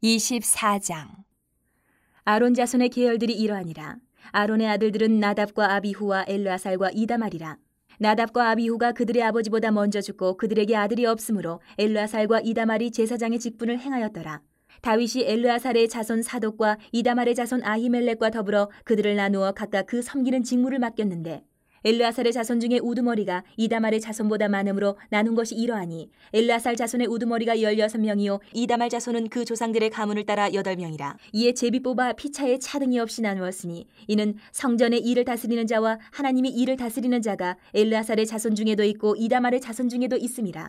24장. 아론 자손의 계열들이 이러하니라. 아론의 아들들은 나답과 아비후와 엘르아살과 이다말이라. 나답과 아비후가 그들의 아버지보다 먼저 죽고 그들에게 아들이 없으므로 엘르아살과 이다말이 제사장의 직분을 행하였더라. 다윗이 엘르아살의 자손 사독과 이다말의 자손 아히멜렉과 더불어 그들을 나누어 각각 그 섬기는 직무를 맡겼는데, 엘르아살의 자손 중에 우두머리가 이다말의 자손보다 많으므로 나눈 것이 이러하니, 엘르아살 자손의 우두머리가 16명이요 이다말 자손은 그 조상들의 가문을 따라 8명이라. 이에 제비 뽑아 피차에 차등이 없이 나누었으니, 이는 성전의 일을 다스리는 자와 하나님이 일을 다스리는 자가 엘르아살의 자손 중에도 있고 이다말의 자손 중에도 있음이라.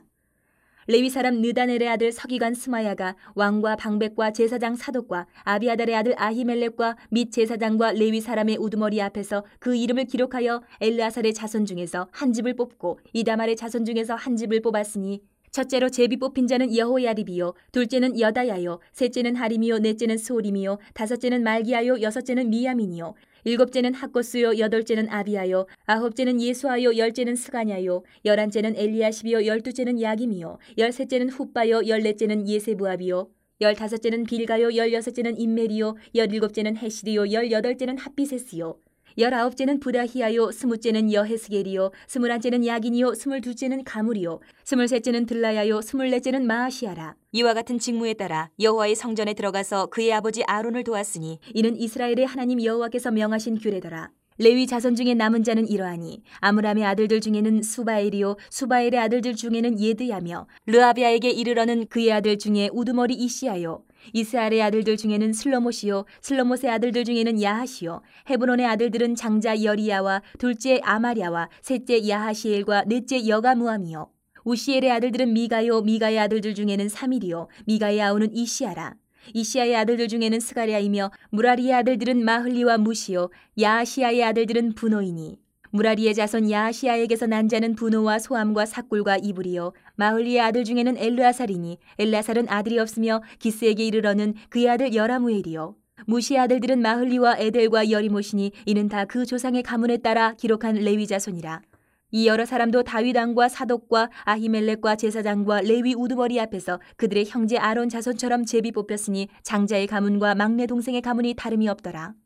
레위 사람 느다넬의 아들 서기관 스마야가 왕과 방백과 제사장 사독과 아비아달의 아들 아히멜렉과 및 제사장과 레위 사람의 우두머리 앞에서 그 이름을 기록하여 엘르아살의 자손 중에서 한 집을 뽑고 이다말의 자손 중에서 한 집을 뽑았으니, 첫째로 제비 뽑힌 자는 여호야립이요, 둘째는 여다야요, 셋째는 하림이요, 넷째는 스오림이요, 다섯째는 말기야요, 여섯째는 미야민이요, 일곱째는 학고스요, 여덟째는 아비야요, 아홉째는 예수아요, 열째는 스가냐요, 열한째는 엘리야십이요, 열두째는 야김이요, 열셋째는 훗바요, 열넷째는 예세부압이요, 열다섯째는 빌가요, 열여섯째는 임멜이요, 열일곱째는 헤시리요, 열여덟째는 핫비세스요, 열아홉째는 부다히야요, 스무째는 여헤스겔이요, 스물한째는 야긴이요, 스물둘째는 가물이요, 스물셋째는 들라야요, 스물넷째는 마아시아라. 이와 같은 직무에 따라 여호와의 성전에 들어가서 그의 아버지 아론을 도왔으니, 이는 이스라엘의 하나님 여호와께서 명하신 규례더라. 레위 자손 중에 남은 자는 이러하니, 아므람의 아들들 중에는 수바엘이요, 수바엘의 아들들 중에는 예드야며, 르아비아에게 이르러는 그의 아들 중에 우두머리 이시야요, 이스알의 아들들 중에는 슬로못이요, 슬로못의 아들들 중에는 야하시요, 헤브론의 아들들은 장자 여리야와 둘째 아마랴와 셋째 야하시엘과 넷째 여가무함이요, 우시엘의 아들들은 미가요, 미가의 아들들 중에는 사밀이요, 미가의 아우는 이시야라. 이시야의 아들들 중에는 스가랴이며, 무라리의 아들들은 마흘리와 무시요, 야하시야의 아들들은 분노이니, 무라리의 자손 야하시야에게서 난 자는 분노와 소함과 삭굴과 이불이요, 마흘리의 아들 중에는 엘르아살이니, 엘르아살은 아들이 없으며 기스에게 이르러는 그의 아들 여라무엘이요, 무시의 아들들은 마흘리와 에델과 여리못이니, 이는 다 그 조상의 가문에 따라 기록한 레위 자손이라. 이 여러 사람도 다윗 왕과 사독과 아히멜렉과 제사장과 레위 우두머리 앞에서 그들의 형제 아론 자손처럼 제비 뽑혔으니, 장자의 가문과 막내 동생의 가문이 다름이 없더라.